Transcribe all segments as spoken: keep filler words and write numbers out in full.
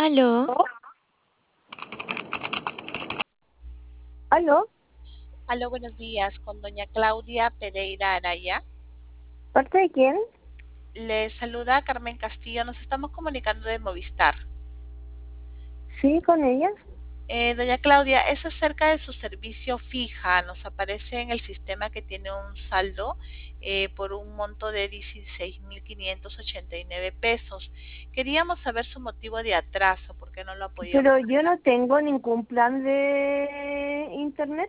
Aló, ¿Aló? Aló, buenos días, con doña Claudia Pereira Araya. ¿Parte de quién? Le saluda Carmen Castillo, nos estamos comunicando de Movistar. Sí, con ella. Eh, doña Claudia, es acerca de su servicio fija, nos aparece en el sistema que tiene un saldo eh, por un monto de dieciséis mil quinientos ochenta y nueve pesos. Queríamos saber su motivo de atraso, ¿por qué no lo ha podido Pero yo pagar? no tengo ningún plan de internet.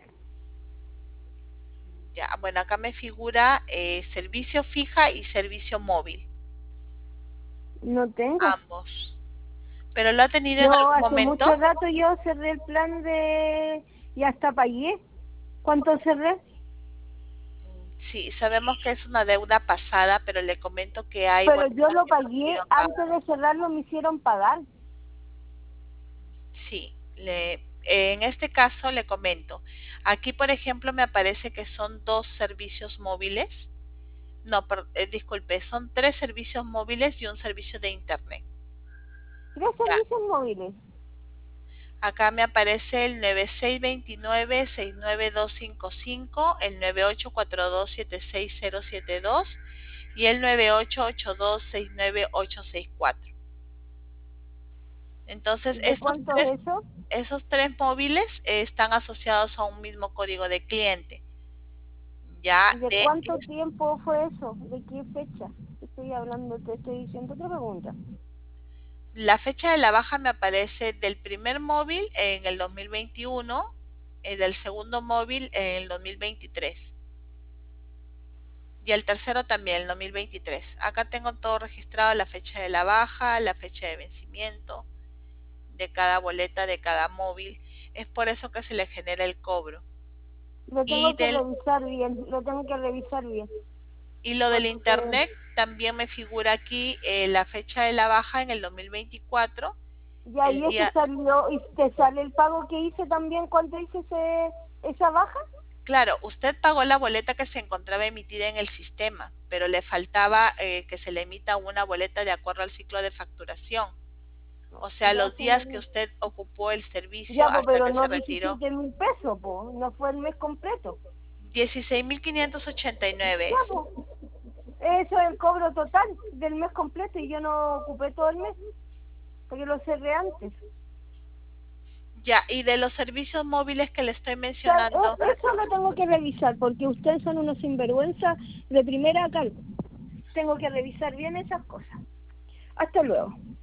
Ya, bueno, acá me figura eh, servicio fija y servicio móvil, No tengo. ambos. ¿Pero lo ha tenido en Yo algún hace momento? mucho rato yo cerré el plan de... y hasta pagué. ¿Cuánto cerré? Sí, sabemos que es una deuda pasada, pero le comento que hay Pero yo lo bonificación pagué, acá. antes de cerrarlo me hicieron pagar. Sí, le, en este caso le comento. Aquí, por ejemplo, me aparece que son dos servicios móviles. No, per- eh, disculpe, son tres servicios móviles y un servicio de internet. Tres Ya, servicios móviles. acá me aparece el nueve seis dos nueve seis nueve dos cinco cinco, el nueve ocho cuatro dos siete seis cero siete dos y el nueve ocho ocho dos seis nueve ocho seis cuatro. Entonces, ¿De estos cuánto tres, es eso? esos tres móviles eh, están asociados a un mismo código de cliente. Ya ¿Y de de cuánto tiempo fue eso? ¿De qué fecha? Estoy hablando, te estoy diciendo otra pregunta. la fecha de la baja me aparece del primer móvil en el dos mil veintiuno, eh, del segundo móvil en el dos mil veintitrés y el tercero también el dos mil veintitrés. Acá tengo todo registrado, la fecha de la baja, la fecha de vencimiento de cada boleta, de cada móvil. Es por eso que se le genera el cobro. Lo Y tengo que del revisar bien, lo tengo que revisar bien. Y lo del Porque internet también me figura aquí eh, la fecha de la baja en el dos mil veinticuatro, y el ahí eso día, salió, y te sale el pago que hice también cuando hice ese, esa baja. claro, usted pagó la boleta que se encontraba emitida en el sistema, pero le faltaba eh, que se le emita una boleta de acuerdo al ciclo de facturación, o sea, Ya, los días que señor. usted ocupó el servicio Ya, po, hasta pero que se no retiró. diecisiete mil pesos, po, no fue el mes completo. dieciséis mil quinientos ochenta y nueve Ya, es. pues, eso es el cobro total del mes completo y yo no ocupé todo el mes, porque lo cerré antes. Ya, y de los servicios móviles que le estoy O sea, mencionando, eh, eso lo tengo que revisar, porque ustedes son unos sinvergüenza de primera a cargo. Tengo que revisar bien esas cosas. Hasta luego.